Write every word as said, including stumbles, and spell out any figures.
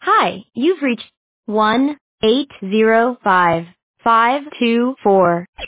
Hi, you've reached one eight zero five five two four.